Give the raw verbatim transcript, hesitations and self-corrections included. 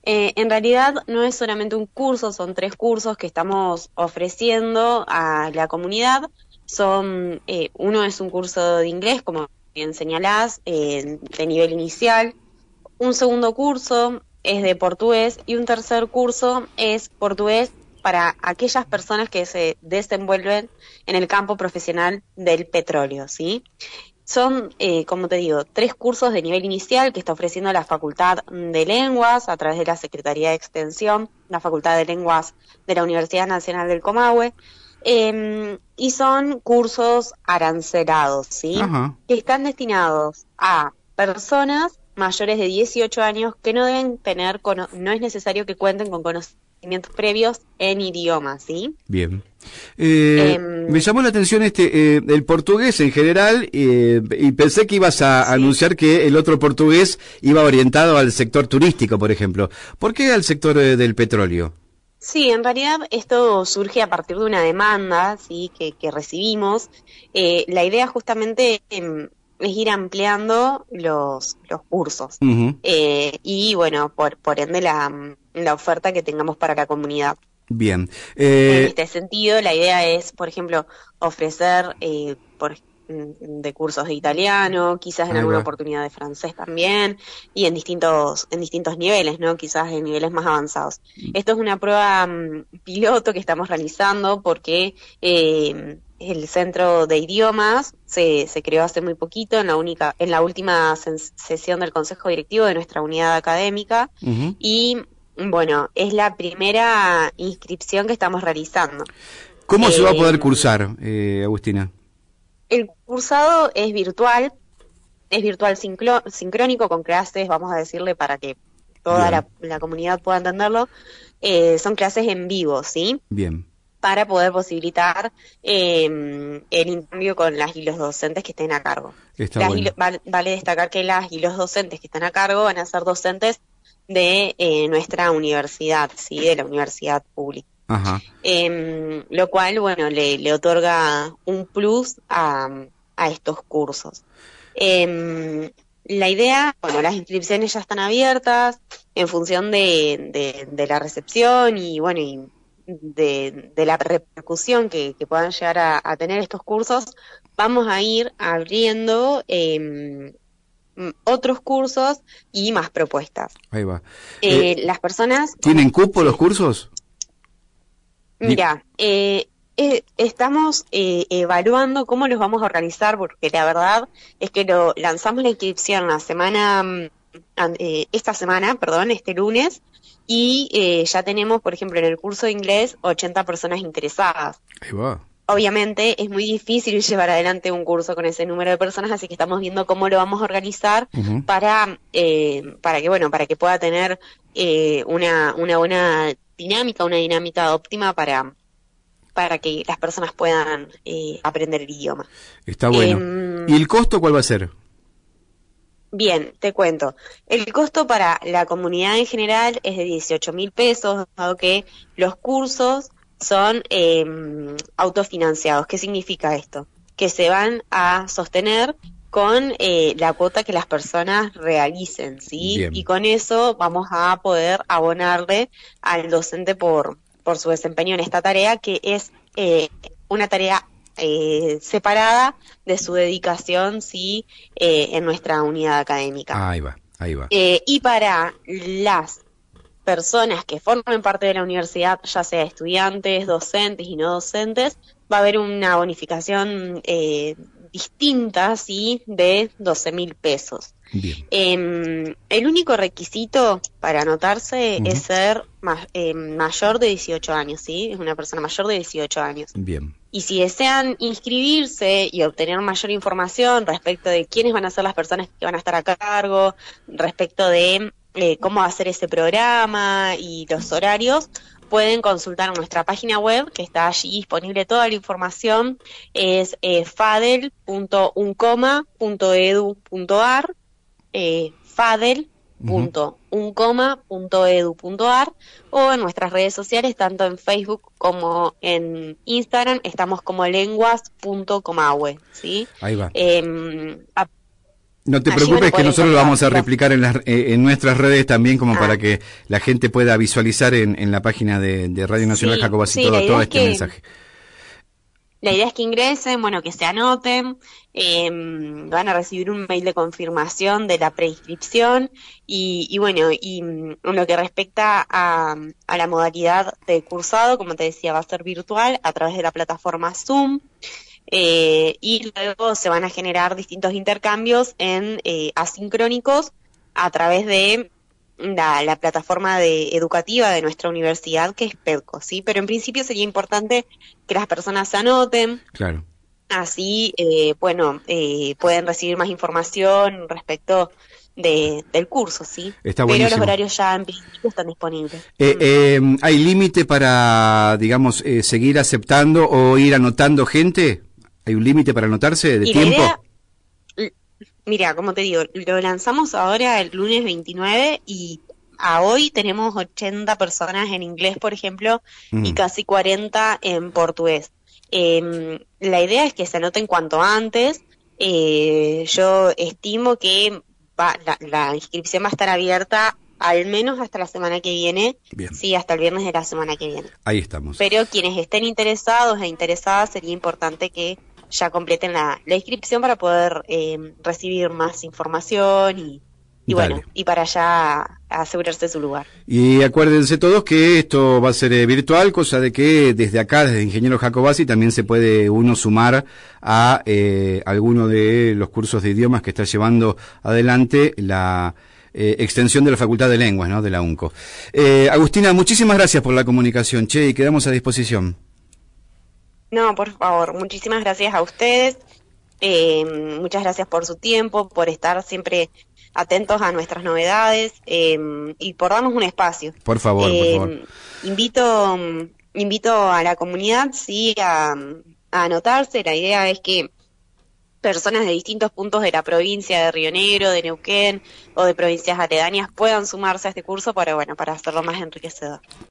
Eh, en realidad no es solamente un curso, son tres cursos que estamos ofreciendo a la comunidad. Son, eh, uno es un curso de inglés, como bien señalás, eh, de nivel inicial. Un segundo curso es de portugués y un tercer curso es portugués para aquellas personas que se desenvuelven en el campo profesional del petróleo, ¿sí? Son, eh, como te digo, tres cursos de nivel inicial que está ofreciendo la Facultad de Lenguas a través de la Secretaría de Extensión, la Facultad de Lenguas de la Universidad Nacional del Comahue, eh, y son cursos arancelados, ¿sí? Ajá. Que están destinados a personas mayores de dieciocho años que no deben tener, cono- no es necesario que cuenten con conocimientos previos en idiomas, ¿sí? Bien. Eh, me Em, llamó la atención este eh, el portugués en general eh, y pensé que ibas a sí. anunciar que el otro portugués iba orientado al sector turístico, por ejemplo. ¿Por qué al sector eh, del petróleo? Sí, en realidad esto surge a partir de una demanda, sí, que, que recibimos. Eh, la idea justamente em, es ir ampliando los, los cursos Ujú. eh, y bueno, por, por ende la, la oferta que tengamos para la comunidad. Bien. En Eh, este sentido, la idea es, por ejemplo, ofrecer eh, por, mm, de cursos de italiano, quizás en ahí alguna va. oportunidad de francés también, y en distintos, en distintos niveles, ¿no? Quizás en niveles más avanzados. Esto es una prueba mm, piloto que estamos realizando porque eh, el Centro de Idiomas se, se creó hace muy poquito, en la única, en la última ses- sesión del Consejo Directivo de nuestra unidad académica, Ujú. y bueno, es la primera inscripción que estamos realizando. ¿Cómo se va a poder Eh, cursar, eh, Agustina? el cursado es virtual, es virtual sincro- sincrónico con clases, vamos a decirle para que toda Bien, la, la comunidad pueda entenderlo. Eh, son clases en vivo, ¿sí? bien. Para poder posibilitar eh, el intercambio con las y los docentes que estén a cargo. Está Las y lo- bueno. val- vale destacar que las y los docentes que están a cargo van a ser docentes de eh, nuestra universidad, ¿sí? De la universidad pública. Ajá. Em, lo cual, bueno, le, le otorga un plus a, a estos cursos. Em, la idea, bueno, las inscripciones ya están abiertas en función de, de, de la recepción y, bueno, y de, de la repercusión que, que puedan llegar a, a tener estos cursos. Vamos a ir abriendo em, otros cursos y más propuestas. Ahí va. Eh, Eh, las personas, ¿Tienen como, cupo los sí. cursos? Di- Mira, eh, eh, estamos eh, evaluando cómo los vamos a organizar, porque la verdad es que lo lanzamos la inscripción la semana, mm, an- eh, esta semana, perdón, este lunes, y eh, ya tenemos, por ejemplo, en el curso de inglés, ochenta personas interesadas. Ahí va. Obviamente es muy difícil llevar adelante un curso con ese número de personas, así que estamos viendo cómo lo vamos a organizar Ujú. para, eh, para que, bueno, para que pueda tener eh, una, una buena dinámica, una dinámica óptima para, para que las personas puedan eh, aprender el idioma. Está bueno. ¿Y Em, el costo cuál va a ser? Bien, te cuento. El costo para la comunidad en general es de dieciocho mil pesos, dado que los cursos son eh, autofinanciados. ¿Qué significa esto? Que se van a sostener con eh, la cuota que las personas realicen, ¿sí? Y Bien. con eso vamos a poder abonarle al docente por, por su desempeño en esta tarea, que es eh, una tarea eh, separada de su dedicación, sí, eh, en nuestra unidad académica. Ahí va, ahí va. Eh, y para las personas que formen parte de la universidad, ya sea estudiantes, docentes y no docentes, va a haber una bonificación eh, distinta, sí, de doce mil pesos. Bien. Eh, el único requisito para anotarse es Ujú. ser ma- eh, mayor de dieciocho años, ¿sí? Es una persona mayor de dieciocho años. Bien. Y si desean inscribirse y obtener mayor información respecto de quiénes van a ser las personas que van a estar a cargo, respecto de eh, cómo va a ser ese programa y los horarios, pueden consultar nuestra página web, que está allí disponible toda la información, es eh, fadel punto uncoma punto edu punto ar, eh, fadel Ujú. punto uncoma punto edu punto ar, o en nuestras redes sociales, tanto en Facebook como en Instagram, estamos como lenguas punto comahue, ¿sí? Ahí va. Eh, No te Allí preocupes van a que poder nosotros lo vamos a encontrarlo. replicar en, las, eh, en nuestras redes también, como Ah. para que la gente pueda visualizar en, en la página de, de Radio Nacional Sí, Jacobasi sí, la todo, idea todo es este que- mensaje. La idea es que ingresen, bueno, que se anoten, eh, van a recibir un mail de confirmación de la preinscripción y, y bueno, y mm, en lo que respecta a, a la modalidad de cursado, como te decía, va a ser virtual a través de la plataforma Zoom. Eh, y luego se van a generar distintos intercambios en eh, asincrónicos a través de la, la plataforma de, educativa de nuestra universidad, que es PEDCO, ¿sí? Pero en principio sería importante que las personas se anoten, Claro. así, eh, bueno, eh, pueden recibir más información respecto de, del curso, ¿sí? Está Pero buenísimo. los horarios ya en principio están disponibles. Eh, Mm. eh, ¿Hay límite para, digamos, eh, seguir aceptando o ir anotando gente? ¿Hay un límite para anotarse de Y la tiempo? idea, l- mira, como te digo, lo lanzamos ahora el lunes veintinueve y a hoy tenemos ochenta personas en inglés, por ejemplo, y Mm. casi cuarenta en portugués. Em, la idea es que se anoten cuanto antes. Eh, yo estimo que va- la, la inscripción va a estar abierta al menos hasta la semana que viene, Bien. sí, hasta el viernes de la semana que viene. Ahí estamos. Pero quienes estén interesados e interesadas, sería importante que ya completen la, la inscripción para poder eh, recibir más información y, y Dale. bueno, y para ya asegurarse su lugar. Y acuérdense todos que esto va a ser eh, virtual, cosa de que desde acá, desde Ingeniero Jacobasi, también se puede uno sumar a eh, alguno de los cursos de idiomas que está llevando adelante la eh, extensión de la Facultad de Lenguas, ¿no?, de la UNCO. Eh, Agustina, muchísimas gracias por la comunicación, che, y quedamos a disposición. No, por favor, muchísimas gracias a ustedes, eh, muchas gracias por su tiempo, por estar siempre atentos a nuestras novedades eh, y por darnos un espacio. Por favor, Eh, por favor. Invito, invito a la comunidad, sí, a, a anotarse. La idea es que personas de distintos puntos de la provincia de Río Negro, de Neuquén o de provincias aledañas puedan sumarse a este curso para, bueno, para hacerlo más enriquecedor.